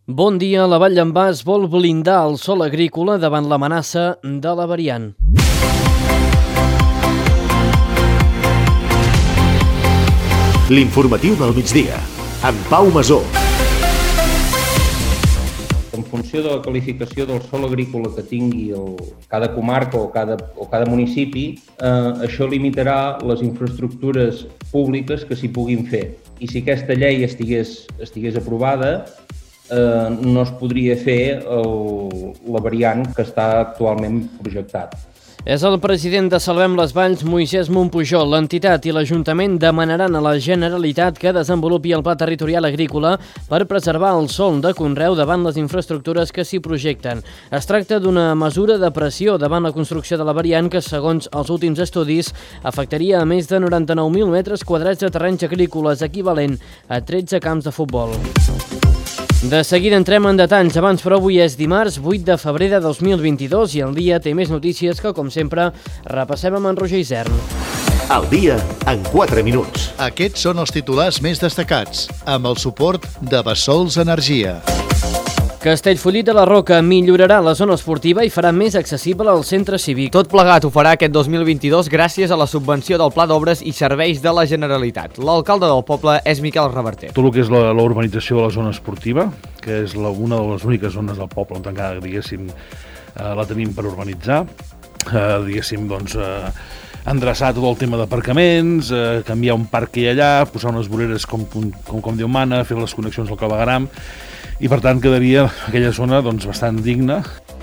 Bon dia, la Vall d'en Bas vol blindar el sòl agrícola davant l'amenaça de la variant. L'informatiu del migdia, amb Pau Masó. En funció de la qualificació del sòl agrícola que tingui cada comarca o cada municipi, això limitarà les infraestructures públiques que s'hi puguin fer. I si aquesta llei estigués aprovada, no es podria fer la variant que està actualment projectat. És el president de Salvem les Valls, Moisès Montpujol. L'entitat i l'Ajuntament demanaran a la Generalitat que desenvolupi el Pla Territorial Agrícola per preservar el sòl de conreu davant les infraestructures que s'hi projecten. Es tracta d'una mesura de pressió davant la construcció de la variant que, segons els últims estudis, afectaria a més de 99.000 metres quadrats de terrenys agrícoles, equivalent a 13 camps de futbol. De seguida entrem en detalls, abans però avui és dimarts 8 de febrer de 2022 i el dia té més notícies que, com sempre, repassem amb en Roger Isern. El dia en 4 minuts. Aquests són els titulars més destacats, amb el suport de Bassols Energia. Castellfollit de la Roca millorarà la zona esportiva i farà més accessible el centre cívic. Tot plegat ho farà aquest 2022 gràcies a la subvenció del Pla d'Obres i Serveis de la Generalitat. L'alcalde del poble és Miquel Reverter. Tot el que és la urbanització de la zona esportiva, que és una de les úniques zones del poble on encara, diguéssim, la tenim per urbanitzar, endreçar tot el tema d'aparcaments, canviar un parc que hi ha allà, posar unes voreres com Déu mana, fer les connexions al clavegueram, i per tant quedaria aquella zona bastant digna.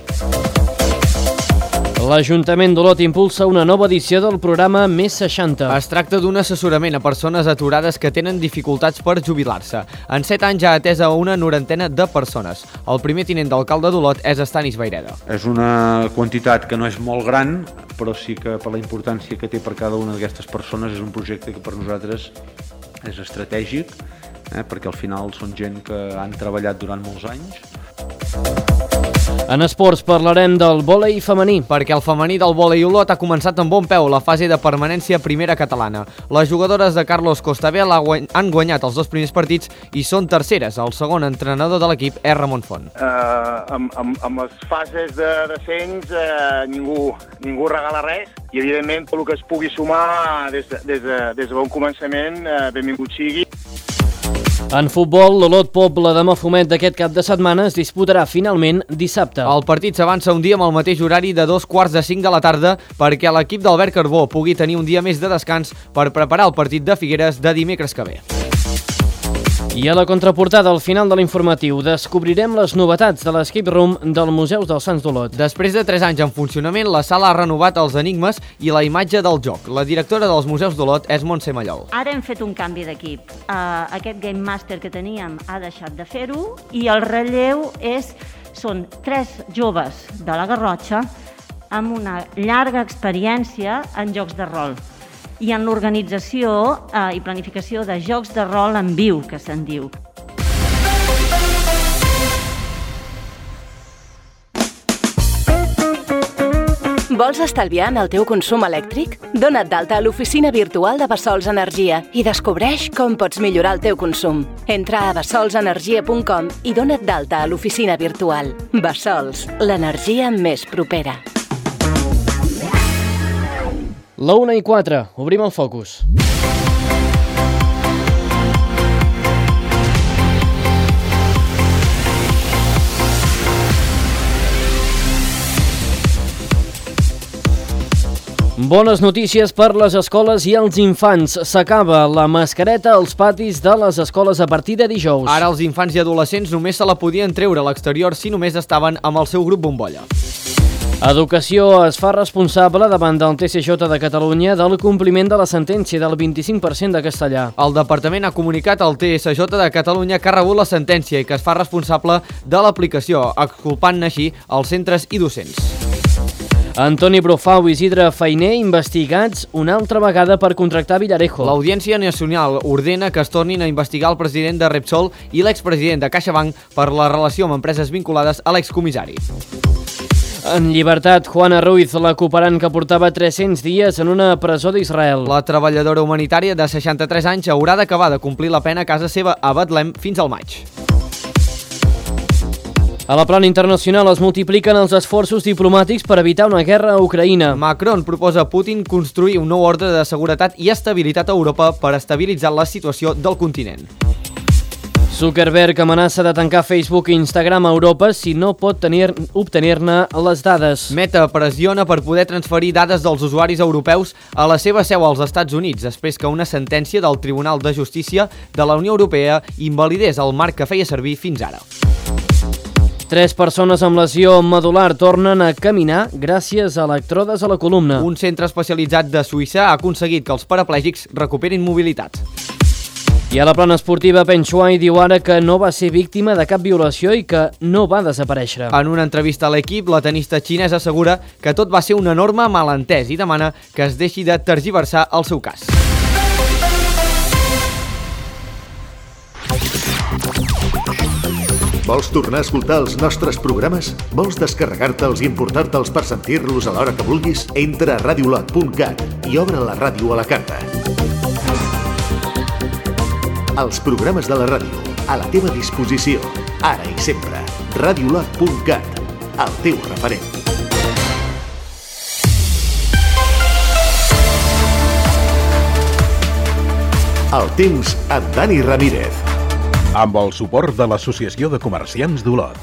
L'Ajuntament d'Olot impulsa una nova edició del programa Més 60. Es tracta d'un assessorament a persones aturades que tenen dificultats per jubilar-se. En 7 anys ja ha atès a una 90 de persones. El primer tinent d'alcalde d'Olot és Estanis Vaireda. És una quantitat que no és molt gran, però sí que per la importància que té per cada una d'aquestes persones és un projecte que per nosaltres és estratègic, perquè al final són gent que han treballat durant molts anys. En esports parlarem del vòlei femení. Perquè el femení del vòlei Olot ha començat amb bon peu la fase de permanència primera catalana. Les jugadores de Carlos Costabel han guanyat els 2 primers partits i són terceres. El segon entrenador de l'equip és Ramon Font. Amb les fases de descens ningú regala res i evidentment tot el que es pugui sumar des de bon començament benvingut sigui. En futbol, l'Olot Poble de Mafumet d'aquest cap de setmana es disputarà finalment dissabte. El partit s'avança un dia amb el mateix horari de 2:45 de la tarda perquè l'equip d'Albert Carbó pugui tenir un dia més de descans per preparar el partit de Figueres de dimecres que ve. I a la contraportada, al final de l'informatiu, descobrirem les novetats de l'Escape Room del Museu dels Sants d'Olot. Després de 3 anys en funcionament, la sala ha renovat els enigmes i la imatge del joc. La directora dels Museus d'Olot és Montse Mallol. Ara hem fet un canvi d'equip. Aquest Game Master que teníem ha deixat de fer-ho i el relleu són 3 joves de la Garrotxa amb una llarga experiència en jocs de rol i en l'organització i planificació de jocs de rol en viu, que se'n diu. Vols estalviar en el teu consum elèctric? Dona't d'alta a l'oficina virtual de Bassols Energia i descobreix com pots millorar el teu consum. Entra a bassolsenergia.com i dona't d'alta a l'oficina virtual. Bassols, l'energia més propera. La 1:04, obrim el focus. Bones notícies per les escoles i els infants. S'acaba la mascareta als patis de les escoles a partir de dijous. Ara els infants i adolescents només se la podien treure a l'exterior si només estaven amb el seu grup bombolla. Educació es fa responsable davant del TCJ de Catalunya del compliment de la sentència del 25% de castellà. El departament ha comunicat al TSJ de Catalunya que ha rebut la sentència i que es fa responsable de l'aplicació, exculpant-ne així els centres i docents. Antoni Brufau i Isidre Feiner investigats una altra vegada per contractar Villarejo. L'Audiència Nacional ordena que es tornin a investigar el president de Repsol i l'expresident de CaixaBank per la relació amb empreses vinculades a l'excomissari. En llibertat, Juana Ruiz, la cooperant que portava 300 dies en una presó d'Israel. La treballadora humanitària de 63 anys haurà d'acabar de complir la pena a casa seva a Betlem fins al maig. A la plana internacional es multipliquen els esforços diplomàtics per evitar una guerra a Ucraïna. Macron proposa a Putin construir un nou ordre de seguretat i estabilitat a Europa per estabilitzar la situació del continent. Zuckerberg amenaça de tancar Facebook i Instagram a Europa si no pot obtenir-ne les dades. Meta pressiona per poder transferir dades dels usuaris europeus a la seva seu als Estats Units, després que una sentència del Tribunal de Justícia de la Unió Europea invalidés el marc que feia servir fins ara. 3 persones amb lesió medular tornen a caminar gràcies a electrodes a la columna. Un centre especialitzat de Suïssa ha aconseguit que els paraplègics recuperin mobilitat. I a la plana esportiva, Peng Shuai diu ara que no va ser víctima de cap violació i que no va desaparèixer. En una entrevista a l'equip, la tenista xinesa assegura que tot va ser un enorme malentès i demana que es deixi de tergiversar el seu cas. Vols tornar a escoltar els nostres programes? Vols descarregar-te'ls i emportar-te'ls per sentir-los a l'hora que vulguis? Entra a radiolot.cat i obre la ràdio a la carta. Els programes de la ràdio, a la teva disposició, ara i sempre. Radiolot.cat, el teu referent. El temps amb Dani Ramírez. Amb el suport de l'Associació de Comerciants d'Olot.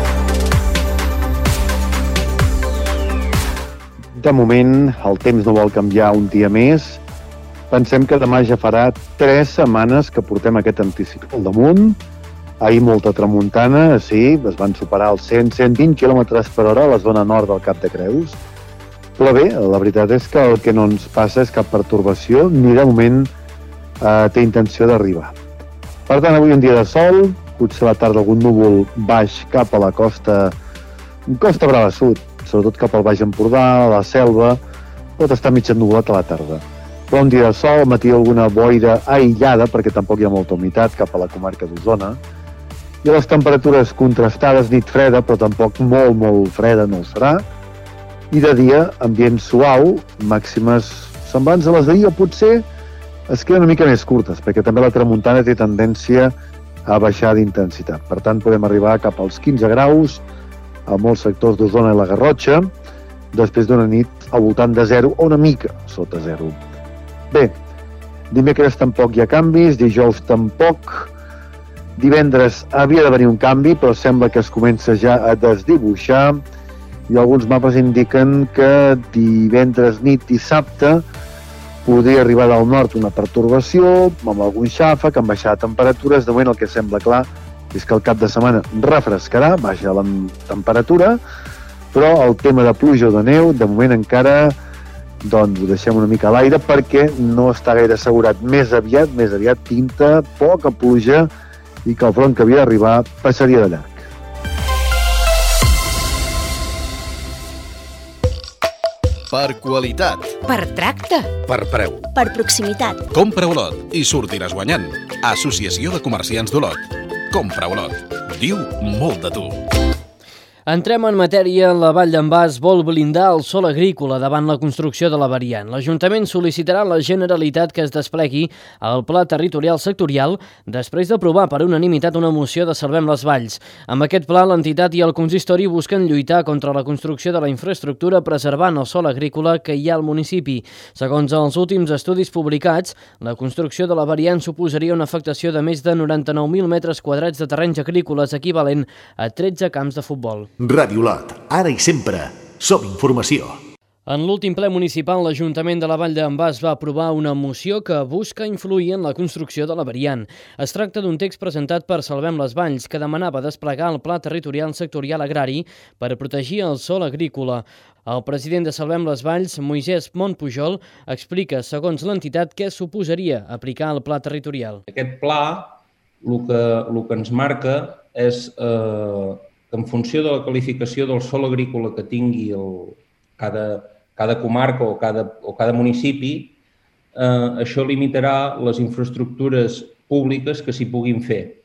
De moment, el temps no vol canviar un dia més. Pensem que demà ja farà 3 setmanes que portem aquest anticicló al damunt. Ahir molta tramuntana, sí, es van superar els 100-120 km per hora a la zona nord del Cap de Creus. Però bé, la veritat és que el que no ens passa és cap pertorbació, ni de moment té intenció d'arribar. Per tant, avui un dia de sol, potser a la tarda algun núvol baix cap a la costa Brava Sud, sobretot cap al Baix Empordà, a la Selva, pot estar mig ennuvolat a la tarda. Però un dia de sol, al matí alguna boira aïllada, perquè tampoc hi ha molta humitat cap a la comarca d'Osona, i les temperatures contrastades, nit freda, però tampoc molt freda no ho serà, i de dia ambient suau, màximes semblants a les d'ahir, o potser es queden una mica més curtes, perquè també la tramuntana té tendència a baixar d'intensitat. Per tant, podem arribar cap als 15 graus a molts sectors d'Osona i la Garrotxa, després d'una nit al voltant de 0 o una mica sota 0. Bé, dimecres tampoc hi ha canvis, dijous tampoc, divendres havia de venir un canvi, però sembla que es comença ja a desdibuixar, i alguns mapes indiquen que divendres nit, dissabte, podria arribar del nord una pertorbació, amb algun xàfec, amb baixada de temperatures. De moment el que sembla clar és que el cap de setmana refrescarà, baixa la temperatura, però el tema de pluja o de neu, de moment encara doncs ho deixem una mica a l'aire perquè no està gaire assegurat. Més aviat pinta poca pluja i que el front que havia d'arribar passaria de llarg. Per qualitat. Per tracte. Per preu. Per proximitat. Compra Olot i sortiràs guanyant. Associació de Comerciants d'Olot. Compra Olot. Diu molt de tu. Entrem en matèria. La Vall d'en Bas vol blindar el sòl agrícola davant la construcció de la variant. L'Ajuntament sol·licitarà a la Generalitat que es desplegui el Pla Territorial Sectorial després d'aprovar per unanimitat una moció de Salvem les Valls. Amb aquest pla, l'entitat i el consistori busquen lluitar contra la construcció de la infraestructura preservant el sòl agrícola que hi ha al municipi. Segons els últims estudis publicats, la construcció de la variant suposaria una afectació de més de 99.000 metres quadrats de terrenys agrícoles equivalent a 13 camps de futbol. Ràdio Olot, ara i sempre, som informació. En l'últim ple municipal, l'Ajuntament de la Vall d'en Bas va aprovar una moció que busca influir en la construcció de la variant. Es tracta d'un text presentat per Salvem les Valls, que demanava desplegar el Pla Territorial Sectorial Agrari per protegir el sòl agrícola. El president de Salvem les Valls, Moisès Montpujol, explica, segons l'entitat, què suposaria aplicar el Pla Territorial. Aquest pla, el que ens marca és que en funció de la qualificació del sòl agrícola que tingui cada comarca o cada municipi, això limitarà les infraestructures públiques que s'hi puguin fer.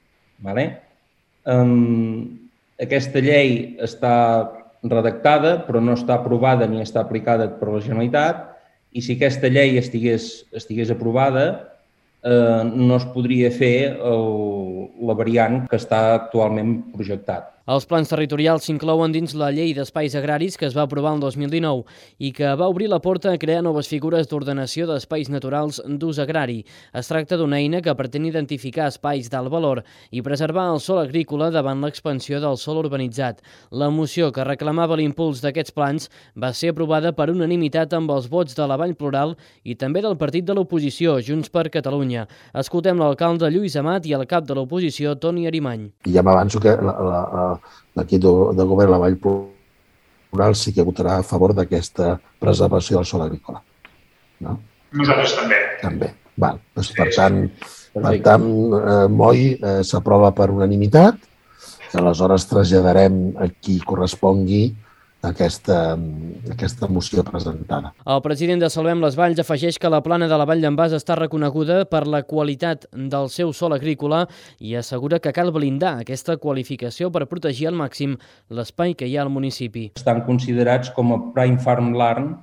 Aquesta llei està redactada, però no està aprovada ni està aplicada per la Generalitat, i si aquesta llei estigués aprovada, no es podria fer la variant que està actualment projectat. Els plans territorials s'inclouen dins la Llei d'Espais Agraris que es va aprovar el 2019 i que va obrir la porta a crear noves figures d'ordenació d'espais naturals d'ús agrari. Es tracta d'una eina que pretén identificar espais d'alt valor i preservar el sòl agrícola davant l'expansió del sòl urbanitzat. La moció que reclamava l'impuls d'aquests plans va ser aprovada per unanimitat amb els vots de la Vall Plural i també del partit de l'oposició, Junts per Catalunya. Escoltem l'alcalde Lluís Amat i el cap de l'oposició, Toni Arimany. Ja m'avanço que l'equip de govern de la Vall Plural sí que votarà a favor d'aquesta preservació del sòl agrícola. No? Nosaltres també. També. Val. Doncs, per tant, MOI s'aprova per unanimitat, que aleshores traslladarem a qui correspongui aquesta moció presentada. El president de Salvem les Valls afegeix que la plana de la Vall d'en Bas està reconeguda per la qualitat del seu sòl agrícola i assegura que cal blindar aquesta qualificació per protegir al màxim l'espai que hi ha al municipi. Estan considerats com a prime farmland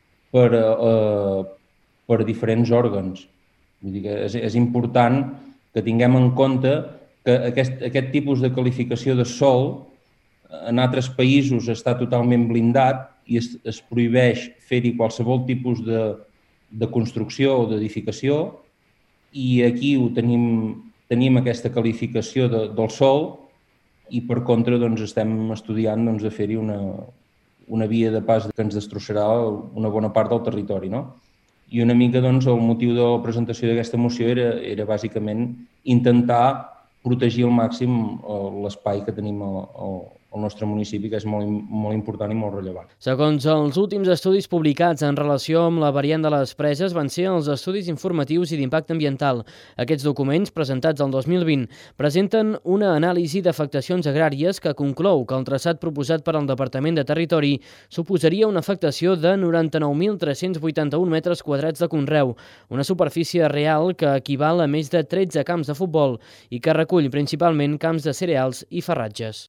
per diferents òrgans. Vull dir que és important que tinguem en compte que aquest tipus de qualificació de sòl en altres països està totalment blindat i es prohibeix fer-hi qualsevol tipus de construcció o d'edificació i aquí tenim aquesta qualificació del sòl i per contra estem estudiant de fer-hi una via de pas que ens destrossarà una bona part del territori. I una mica el motiu de la presentació d'aquesta moció era bàsicament intentar protegir al màxim l'espai que tenim al nostre municipi, que és molt important i molt rellevant. Segons els últims estudis publicats en relació amb la variant de les preses van ser els estudis informatius i d'impacte ambiental. Aquests documents, presentats el 2020, presenten una anàlisi d'afectacions agràries que conclou que el traçat proposat per al Departament de Territori suposaria una afectació de 99.381 metres quadrats de conreu, una superfície real que equival a més de 13 camps de futbol i que recull principalment camps de cereals i farratges.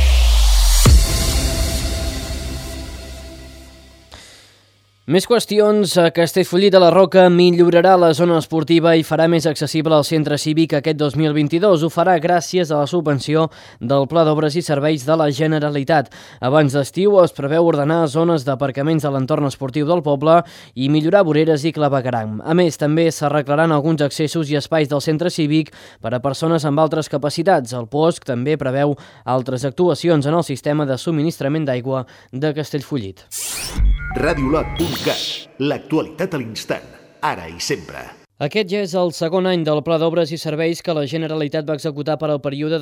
Més qüestions. Castellfollit de la Roca millorarà la zona esportiva i farà més accessible el centre cívic aquest 2022. Ho farà gràcies a la subvenció del Pla d'Obres i Serveis de la Generalitat. Abans d'estiu es preveu ordenar zones d'aparcaments de l'entorn esportiu del poble i millorar voreres i clavegueram. A més, també s'arreglaran alguns accessos i espais del centre cívic per a persones amb altres capacitats. El POSC també preveu altres actuacions en el sistema de subministrament d'aigua de Castellfollit. Radiolot.cat, l'actualitat a l'instant, ara i sempre. Aquest ja és el segon any del Pla d'Obres i Serveis que la Generalitat va executar per al període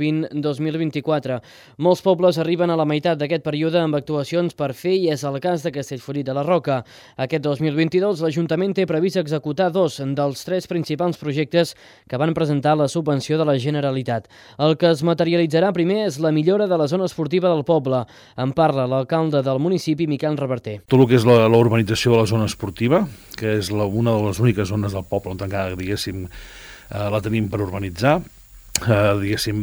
2020-2024. Molts pobles arriben a la meitat d'aquest període amb actuacions per fer i és el cas de Castellfollit de la Roca. Aquest 2022 l'Ajuntament té previst executar 2 dels 3 principals projectes que van presentar la subvenció de la Generalitat. El que es materialitzarà primer és la millora de la zona esportiva del poble. En parla l'alcalde del municipi, Miquel Reverter. Tot el que és la urbanització de la zona esportiva, que és una de les úniques zones del poble on encara, diguéssim, la tenim per urbanitzar, diguéssim,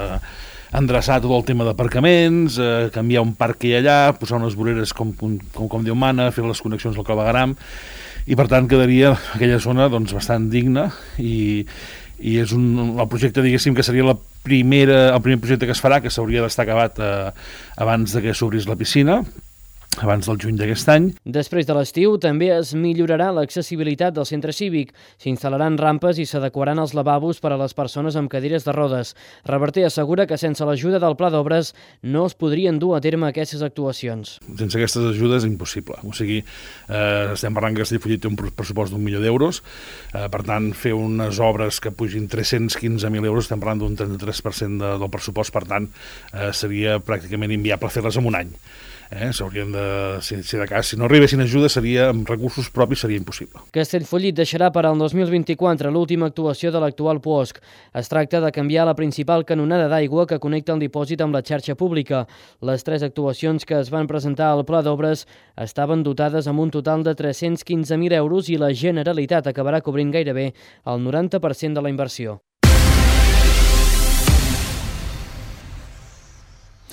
endreçar tot el tema d'aparcaments, canviar un parc que hi ha allà, posar unes voreres com Déu mana, fer les connexions al clavegueram, i per tant quedaria aquella zona bastant digna i és el projecte, diguéssim, que seria el primer projecte que es farà, que s'hauria d'estar acabat abans de que s'obrís la piscina, abans del juny d'aquest any. Després de l'estiu també es millorarà l'accessibilitat del centre cívic. S'instal·laran rampes i s'adequaran els lavabos per a les persones amb cadires de rodes. Reverter assegura que sense l'ajuda del Pla d'Obres no es podrien dur a terme aquestes actuacions. Sense aquestes ajudes és impossible. O sigui, estem parlant que Castellfollit té un pressupost d'1 milió d'euros. Per tant, fer unes obres que pugin 315.000 euros, estem parlant d'un 33% del pressupost, per tant, seria pràcticament inviable fer-les en un any. S'haurien de, si de cas, si no arribessin ajuda, amb recursos propis seria impossible. Castellfollit deixarà per al 2024 l'última actuació de l'actual POSC. Es tracta de canviar la principal canonada d'aigua que connecta el dipòsit amb la xarxa pública. Les 3 actuacions que es van presentar al Pla d'Obres estaven dotades amb un total de 315.000 euros i la Generalitat acabarà cobrint gairebé el 90% de la inversió.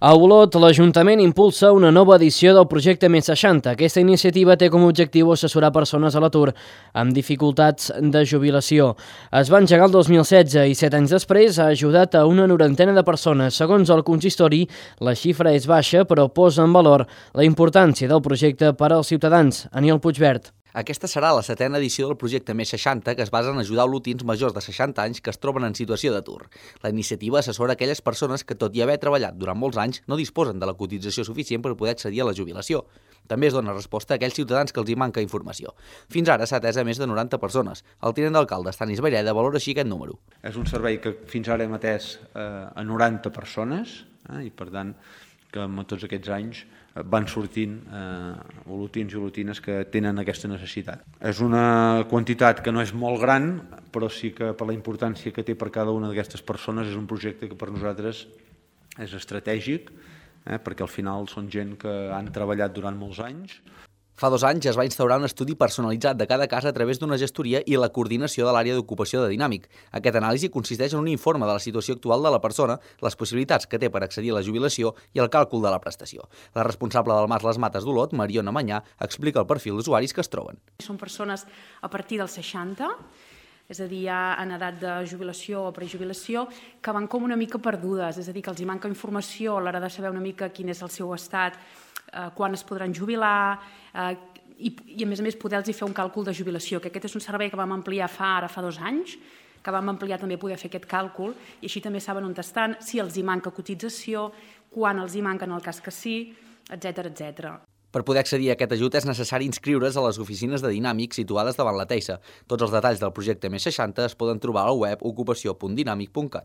A Olot, l'Ajuntament impulsa una nova edició del projecte Més 60. Aquesta iniciativa té com a objectiu assessorar persones a l'atur amb dificultats de jubilació. Es va engegar el 2016 i 7 anys després ha ajudat a una 90 de persones. Segons el consistori, la xifra és baixa, però posa en valor la importància del projecte per als ciutadans. Aniol Puigvert. Aquesta serà la 7a edició del projecte Més 60, que es basa en ajudar olotins majors de 60 anys que es troben en situació d'atur. La iniciativa assessora aquelles persones que, tot i haver treballat durant molts anys, no disposen de la cotització suficient per poder accedir a la jubilació. També es dona resposta a aquells ciutadans que els hi manca informació. Fins ara s'ha atès a més de 90 persones. El tinent d'alcalde, Stanis Vaireda, valora així aquest número. És un servei que fins ara hem atès a 90 persones i, per tant, que en tots aquests anys van sortint olotins i olotines que tenen aquesta necessitat. És una quantitat que no és molt gran, però sí que per la importància que té per cada una d'aquestes persones és un projecte que per nosaltres és estratègic, perquè al final són gent que han treballat durant molts anys. Fa 2 anys es va instaurar un estudi personalitzat de cada casa a través d'una gestoria i la coordinació de l'àrea d'ocupació de Dinàmic. Aquest anàlisi consisteix en un informe de la situació actual de la persona, les possibilitats que té per accedir a la jubilació i el càlcul de la prestació. La responsable del Mas Les Mates d'Olot, Mariona Manyà, explica el perfil d'usuaris que es troben. Són persones a partir dels 60, és a dir, ja en edat de jubilació o prejubilació, que van com una mica perdudes, és a dir, que els hi manca informació a l'hora de saber una mica quin és el seu estat, quan es podran jubilar i a més poder-los fer un càlcul de jubilació, que aquest és un servei que vam ampliar fa 2 anys, que vam ampliar també poder fer aquest càlcul i així també saben on estan, si els hi manca cotització, quan els hi manca en el cas que sí, etc. Per poder accedir a aquest ajut és necessari inscriure's a les oficines de Dinàmic situades davant la Teixa. Tots els detalls del projecte Més 60 es poden trobar a la web ocupació.dinamic.cat.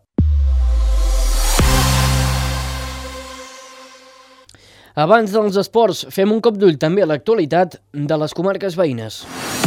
Abans dels esports, fem un cop d'ull també a l'actualitat de les comarques veïnes.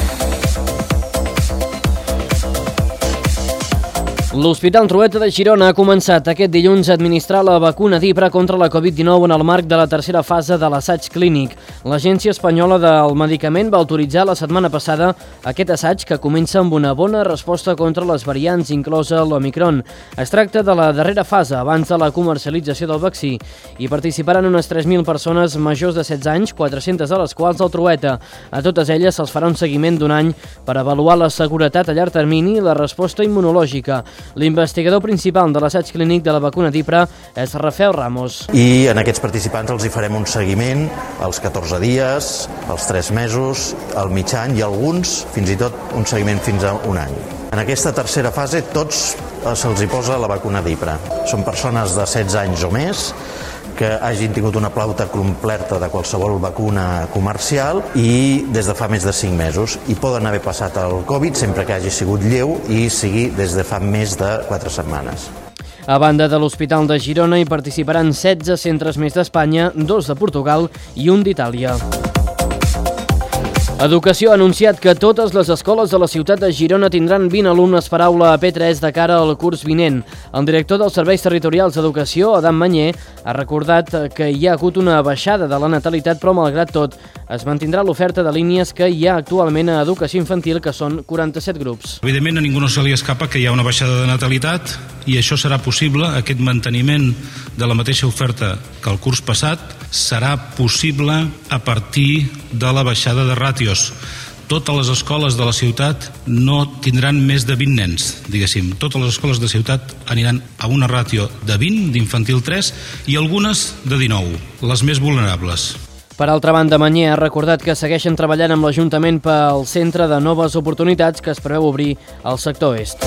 L'Hospital Trueta de Girona ha començat aquest dilluns a administrar la vacuna d'Ipra contra la Covid-19 en el marc de la tercera fase de l'assaig clínic. L'Agència Espanyola del Medicament va autoritzar la setmana passada aquest assaig que comença amb una bona resposta contra les variants, inclosa l'Omicron. Es tracta de la darrera fase abans de la comercialització del vaccí. Hi participaran unes 3.000 persones majors de 16 anys, 400 de les quals al Trueta. A totes elles se'ls farà un seguiment d'1 any per avaluar la seguretat a llarg termini i la resposta immunològica. L'investigador principal de l'assaig clínic de la vacuna d'Ipra és Rafael Ramos. I en aquests participants els hi farem un seguiment als 14 dies, als 3 mesos, al mig any i alguns fins i tot un seguiment fins a 1 any. En aquesta tercera fase tots se'ls hi posa la vacuna d'Ipra. Són persones de 16 anys o més que hagin tingut una pauta completa de qualsevol vacuna comercial i des de fa més de 5 mesos. I poden haver passat el Covid sempre que hagi sigut lleu i sigui des de fa més de 4 setmanes. A banda de l'Hospital de Girona hi participaran 16 centres més d'Espanya, 2 de Portugal i 1 d'Itàlia. Educació ha anunciat que totes les escoles de la ciutat de Girona tindran 20 alumnes per aula a P3 de cara al curs vinent. El director dels Serveis Territorials d'Educació, Adam Manyer, ha recordat que hi ha hagut una baixada de la natalitat, però malgrat tot es mantindrà l'oferta de línies que hi ha actualment a educació infantil, que són 47 grups. Evidentment, a ningú no se li escapa que hi ha una baixada de natalitat i això serà possible, aquest manteniment de la mateixa oferta que el curs passat serà possible a partir de la baixada de ràtios. Totes les escoles de la ciutat no tindran més de 20 nens, diguéssim. Totes les escoles de ciutat aniran a una ràtio de 20 d'infantil 3 i algunes de 19, les més vulnerables. Per altra banda, Manyer ha recordat que segueixen treballant amb l'Ajuntament pel Centre de Noves Oportunitats que es preveu obrir al sector est.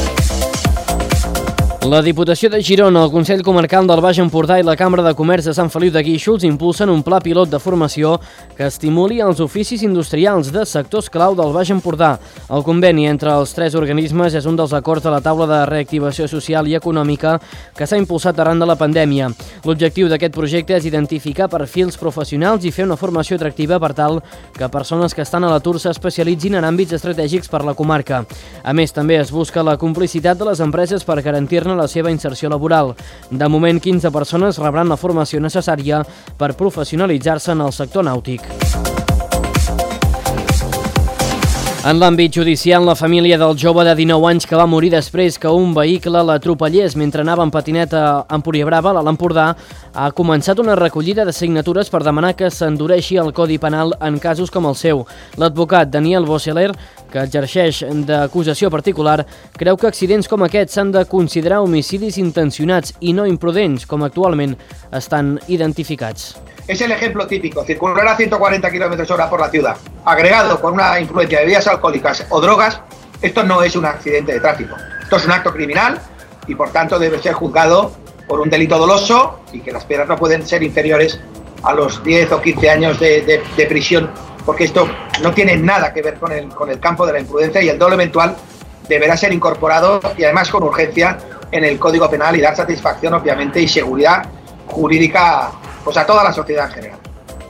La Diputació de Girona, el Consell Comarcal del Baix Empordà i la Cambra de Comerç de Sant Feliu de Guíxols impulsen un pla pilot de formació que estimuli els oficis industrials de sectors clau del Baix Empordà. El conveni entre els 3 organismes és un dels acords de la taula de reactivació social i econòmica que s'ha impulsat arran de la pandèmia. L'objectiu d'aquest projecte és identificar perfils professionals i fer una formació atractiva per tal que persones que estan a l'atur s'especialitzin en àmbits estratègics per la comarca. A més, també es busca la complicitat de les empreses per garantir-ne la seva inserció laboral. De moment, 15 persones rebran la formació necessària per professionalitzar-se en el sector nàutic. En l'àmbit judicial, la família del jove de 19 anys que va morir després que un vehicle l'atropellés mentre anava en patineta a Empuriabrava, a l'Alt Empordà, ha començat una recollida de signatures per demanar que s'endureixi el Codi Penal en casos com el seu. L'advocat Daniel Boseler, que exerceix d'acusació particular, creu que accidents com aquests s'han de considerar homicidis intencionats i no imprudents, com actualment estan identificats. Es el ejemplo típico, circular a 140 km/h por la ciudad, agregado con una influencia de bebidas alcohólicas o drogas, esto no es un accidente de tráfico. Esto es un acto criminal y por tanto debe ser juzgado por un delito doloso y que las penas no pueden ser inferiores a los 10 o 15 años de prisión, porque esto no tiene nada que ver con el campo de la imprudencia y el dolo eventual deberá ser incorporado y además con urgencia en el Código Penal y dar satisfacción obviamente y seguridad jurídica pues a toda la sociedad en general.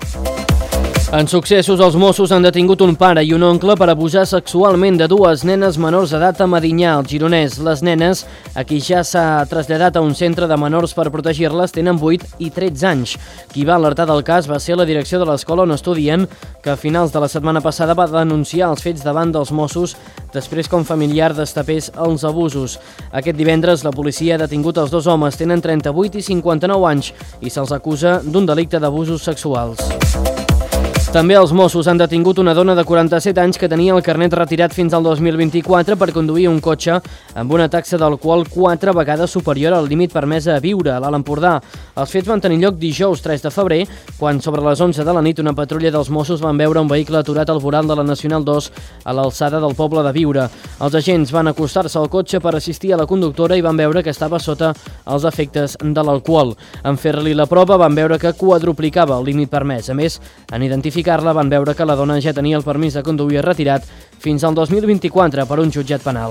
En successos, els Mossos han detingut un pare i un oncle per abusar sexualment de dues nenes menors d'edat a Medinyà, al Gironès. Les nenes, a qui ja s'ha traslladat a un centre de menors per protegir-les, tenen 8 i 13 anys. Qui va alertar del cas va ser la direcció de l'escola on estudien, que a finals de la setmana passada va denunciar els fets davant dels Mossos després que un familiar destapés els abusos. Aquest divendres, la policia ha detingut els dos homes, tenen 38 i 59 anys, i se'ls acusa d'un delicte d'abusos sexuals. També els Mossos han detingut una dona de 47 anys que tenia el carnet retirat fins al 2024 per conduir un cotxe amb una taxa d'alcohol 4 vegades superior al límit permès a viure a l'Alt Empordà. Els fets van tenir lloc dijous 3 de febrer, quan sobre les 11 de la nit una patrulla dels Mossos van veure un vehicle aturat al voral de la Nacional 2 a l'alçada del poble de Viure. Els agents van acostar-se al cotxe per assistir a la conductora i van veure que estava sota els efectes de l'alcohol. En fer-li la prova van veure que quadruplicava el límit permès. A més, en identificar-la van veure que la dona ja tenia el permís de conduir retirat fins al 2024 per un jutjat penal.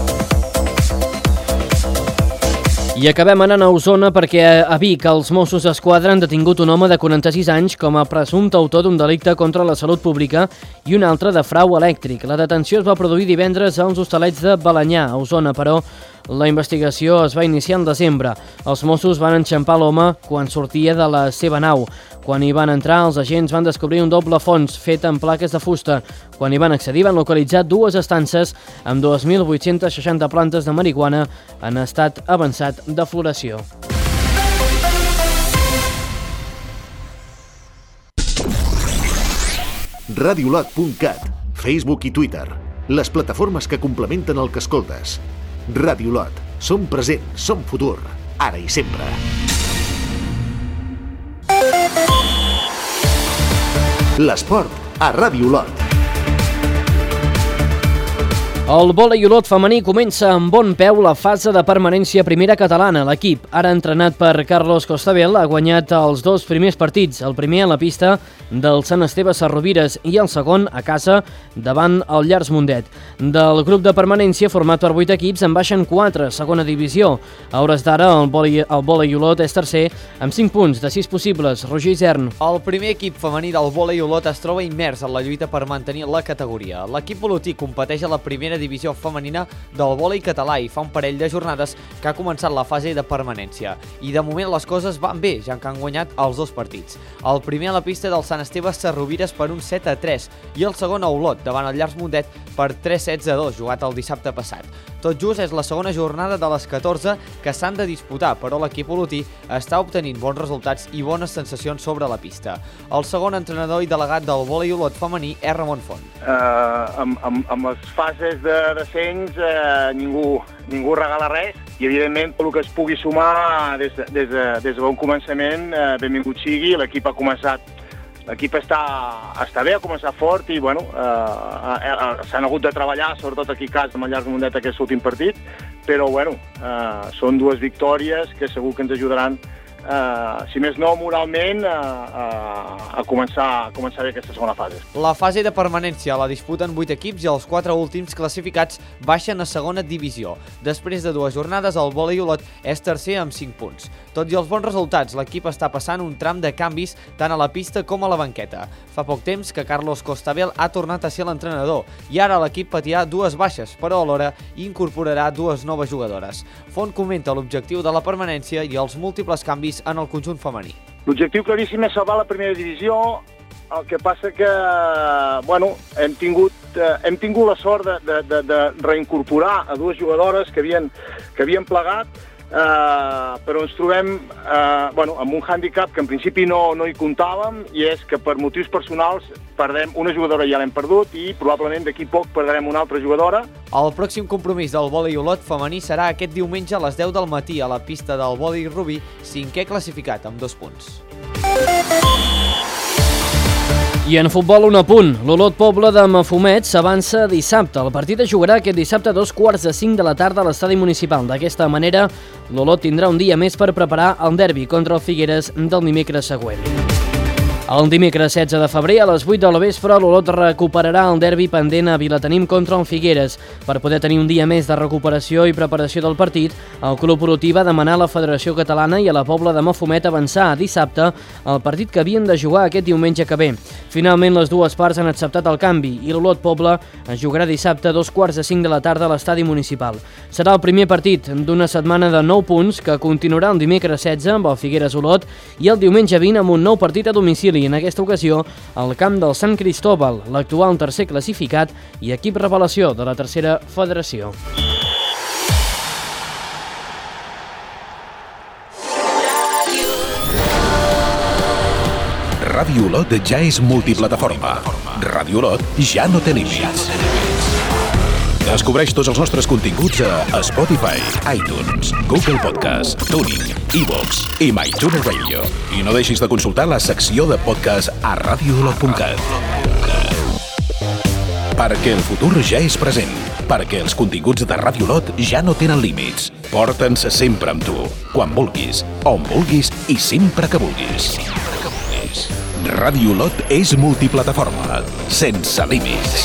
I acabem anant a Osona perquè a Vic els Mossos d'Esquadra han detingut un home de 46 anys com a presumpte autor d'un delicte contra la salut pública i un altre de frau elèctric. La detenció es va produir divendres als Hostalets de Balenyà, a Osona, però la investigació es va iniciar en desembre. Els Mossos van enxampar l'home quan sortia de la seva nau. Quan hi van entrar, els agents van descobrir un doble fons fet amb plaques de fusta. Quan hi van accedir, van localitzar dues estances amb 2.860 plantes de marihuana en estat avançat de floració. Radiolot.cat, Facebook i Twitter, les plataformes que complementen el que escoltes. Radiolot, som present, som futur, ara i sempre. L'esport a Radiolot. El vòlei olot femení comença amb bon peu la fase de permanència primera catalana. L'equip, ara entrenat per Carlos Costabel, ha guanyat els dos primers partits, el primer a la pista del Sant Esteve Sarrovires i el segon a casa davant el Llars Mundet. Del grup de permanència, format per 8 equips, en baixen 4, segona divisió. A hores d'ara, el vòlei olot és tercer amb 5 punts de 6 possibles. Roger Isern. El primer equip femení del vòlei olot es troba immers en la lluita per mantenir la categoria. L'equip olotí competeix a la primera divisió femenina del vòlei català i fa un parell de jornades que ha començat la fase de permanència. I de moment les coses van bé, ja que han guanyat els dos partits. El primer a la pista del Sant Esteve Sarrovires per un 7-3 i el segon a Olot, davant el Llars Mundet per 3-2, jugat el dissabte passat. Tot just és la segona jornada de les 14 que s'han de disputar, però l'equip olotí està obtenint bons resultats i bones sensacions sobre la pista. El segon entrenador i delegat del vòlei olot femení és Ramon Font. Amb les fases de descens ningú regala res i evidentment el que es pugui sumar des de bon començament benvingut sigui. L'equip ha començat, l'equip està bé, ha començat fort i bueno, s'han hagut de treballar, sobretot aquí a casa amb el Llars Mundet aquest últim partit, però bueno, són dues victòries que segur que ens ajudaran, si més no moralment, a començar bé aquesta segona fase. La fase de permanència la disputen 8 equips i els 4 últims classificats baixen a segona divisió. Després de 2 jornades, el vòlei olot és tercer amb 5 punts. Tot i els bons resultats, l'equip està passant un tram de canvis tant a la pista com a la banqueta. Fa poc temps que Carlos Costabel ha tornat a ser l'entrenador i ara l'equip patirà 2 baixes, però alhora incorporarà 2 noves jugadores. Font comenta l'objectiu de la permanència i els múltiples canvis en el conjunt femení. L'objectiu claríssim és salvar la primera divisió, el que passa que bueno, hem tingut hem tingut la sort de reincorporar a dues jugadores que havien plegat, però ens trobem amb un hàndicap que en principi no hi comptàvem, i és que per motius personals perdem una jugadora, ja l'hem perdut, i probablement d'aquí poc perdrem una altra jugadora. El pròxim compromís del vòlei Olot femení serà aquest diumenge a les 10 del matí a la pista del vòlei Rubí, 5è classificat amb 2 punts. I en futbol, un apunt. L'Olot Poble de Mafumet s'avança dissabte. El partit es jugarà aquest dissabte a 4:45 de la tarda a l'estadi municipal. D'aquesta manera, l'Olot tindrà un dia més per preparar el derbi contra el Figueres del dimecres següent. El dimecres 16 de febrer a les 8 del vespre l'Olot recuperarà el derbi pendent a Vilatenim contra el Figueres. Per poder tenir un dia més de recuperació i preparació del partit, el Club Olotí va demanar a la Federació Catalana i a la Pobla de Mafumet avançar a dissabte el partit que havien de jugar aquest diumenge que ve. Finalment, les dues parts han acceptat el canvi i l'Olot Poble es jugarà dissabte a 4:45 de la tarda a l'estadi municipal. Serà el primer partit d'una setmana de 9 punts que continuarà el dimecres 16 amb el Figueres Olot i el diumenge 20 amb un nou partit a domicili, en aquesta ocasió al camp del Sant Cristóbal, l'actual tercer classificat i equip revelació de la tercera federació. Ràdio Olot ja és multiplataforma. Ràdio Olot ja no té límits. Descobreix tots els nostres continguts a Spotify, iTunes, Google Podcast, TuneIn, iVoox i MyTuner Radio. I no deixis de consultar la secció de podcast a radioolot.cat. Perquè el futur ja és present. Perquè els continguts de Ràdio Olot ja no tenen límits. Porta'ns sempre amb tu, quan vulguis, on vulguis i sempre que vulguis. Ràdio Olot és multiplataforma, sense límits.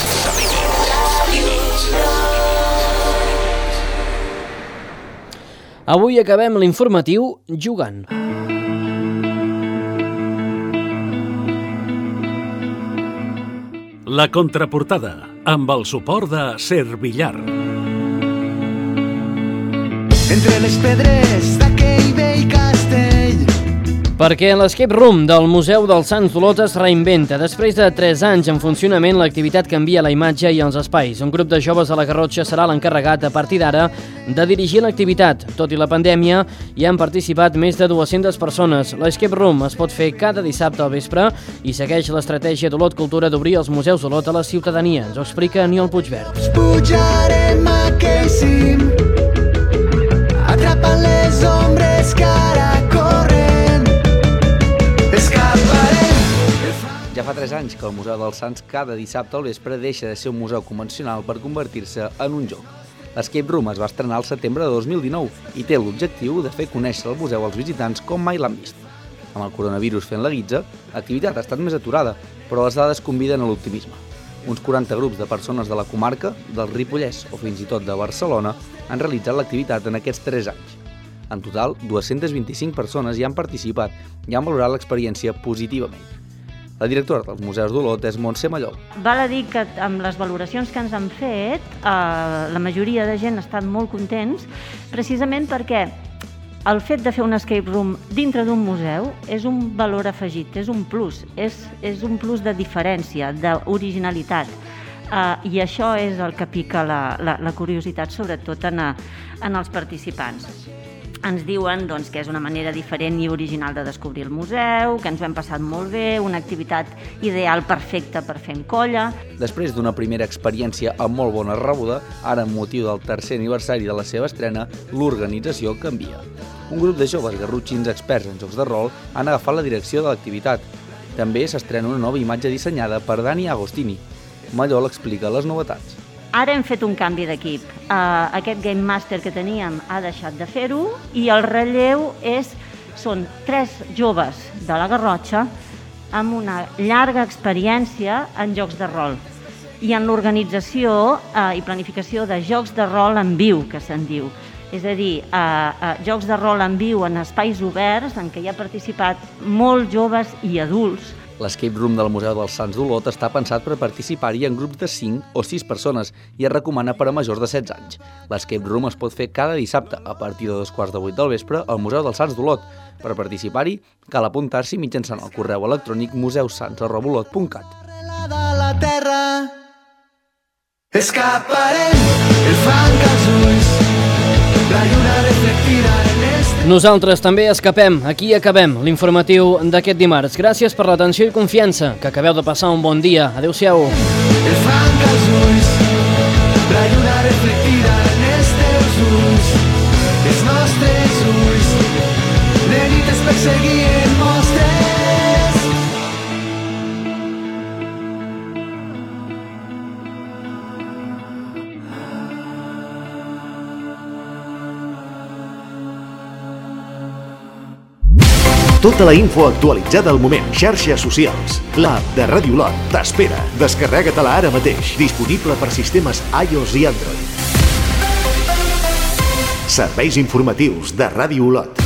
Avui acabem l'informatiu jugant. La contraportada, amb el suport de Servillar. Entre les pedres d'aquell vell castell. Perquè l'Escape Room del Museu dels Sants d'Olot es reinventa. Després de 3 anys en funcionament, l'activitat canvia la imatge i els espais. Un grup de joves de la Garrotxa serà l'encarregat a partir d'ara de dirigir l'activitat. Tot i la pandèmia, hi han participat més de 200 persones. L'Escape Room es pot fer cada dissabte al vespre i segueix l'estratègia d'Olot Cultura d'obrir els museus d'Olot a la ciutadania. Ens ho explica Aniol Puigverd. Pujarem a aquell cim, atrapant les ombres que ara corren. Ja fa 3 anys que el Museu dels Sants cada dissabte al vespre deixa de ser un museu convencional per convertir-se en un joc. L'Escape Room es va estrenar al setembre de 2019 i té l'objectiu de fer conèixer el museu als visitants com mai l'han vist. Amb el coronavirus fent la guitza, l'activitat ha estat més aturada, però les dades conviden a l'optimisme. Uns 40 grups de persones de la comarca, del Ripollès o fins i tot de Barcelona han realitzat l'activitat en aquests 3 anys. En total, 225 persones hi han participat i han valorat l'experiència positivament. La directora dels Museus d'Olot és Montse Mallol. Val a dir que amb les valoracions que ens han fet, la majoria de gent ha estat molt contents, precisament perquè el fet de fer un escape room dintre d'un museu és un valor afegit, és un plus, és un plus de diferència, d'originalitat. I això és el que pica la curiositat, sobretot en els participants. Ens diuen que és una manera diferent i original de descobrir el museu, que ens ho hem passat molt bé, una activitat ideal perfecta per fer en colla. Després d'una primera experiència amb molt bona rebuda, ara amb motiu del 3è aniversari de la seva estrena, l'organització canvia. Un grup de joves garrotxins experts en jocs de rol han agafat la direcció de l'activitat. També s'estrena una nova imatge dissenyada per Dani Agostini. Mallol explica les novetats. Ara hem fet un canvi d'equip. Aquest Game Master que teníem ha deixat de fer-ho i el relleu són 3 joves de la Garrotxa amb una llarga experiència en jocs de rol i en l'organització i planificació de jocs de rol en viu, que se'n diu. És a dir, jocs de rol en viu en espais oberts en què hi ha participat molts joves i adults. L'Escape Room del Museu dels Sants d'Olot està pensat per participar-hi en grups de 5 o 6 persones i es recomana per a majors de 16 anys. L'Escape Room es pot fer cada dissabte a partir de 7:15 del vespre al Museu dels Sants d'Olot. Per participar-hi cal apuntar-s'hi mitjançant el correu electrònic museusans@olot.cat. La terra escaparem, el fang als ulls, la lluna reflectida en este... Nosaltres també escapem, aquí acabem l'informatiu d'aquest dimarts. Gràcies per l'atenció i confiança, que acabeu de passar un bon dia. Adéu-siau. El fang als ulls, la lluna reflectida en els teus ulls, els nostres ulls, de nit es perseguien mostres. Tota la info actualitzada al moment. Xarxes socials. L'app de Ràdio Lot t'espera. Descarrega-te-la ara mateix. Disponible per sistemes iOS i Android. Serveis informatius de Ràdio Lot.